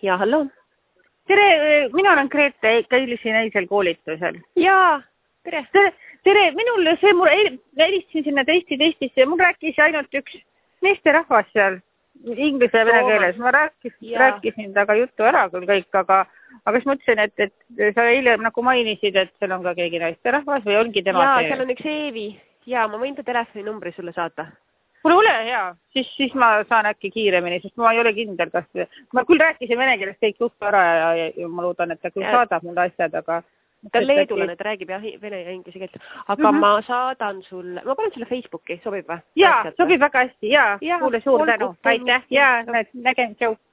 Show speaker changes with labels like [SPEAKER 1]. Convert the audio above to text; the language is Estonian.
[SPEAKER 1] Ja, hallo.
[SPEAKER 2] Tere, mina olen Grete, käilisin eilsel koolitusel.
[SPEAKER 1] Jaa, tere.
[SPEAKER 2] Tere, minul see, mul helistasin sinna testisse ja mul rääkis ainult üks meesterahvas seal inglise ja vene keeles. Ma rääkisin taga juttu ära küll kõik, aga siis mõtlesin, et sa eile nagu mainisid, et seal on ka keegi naisterahvas või ongi tema
[SPEAKER 1] Jaa,
[SPEAKER 2] see?
[SPEAKER 1] seal on üks Eevi. Jaa, ma võin ta telefoninumbri sulle saata.
[SPEAKER 2] Kuule, ole hea, siis ma saan äkki kiiremini, sest ma ei ole kindel, kas ma küll rääkisin vene keeles kõik juttu ära ja ma loodan, et ta küll saadab mulle asjad, aga
[SPEAKER 1] ta on leedulane, ta räägib jah, vene ja inglise keelt. Aga ma saadan sulle, ma panen sulle Facebooki, sobib või?
[SPEAKER 2] Jaa, sobib väga hästi, jaa. Kuule, suur tänu. Aitäh, jaa, nägem, tšau.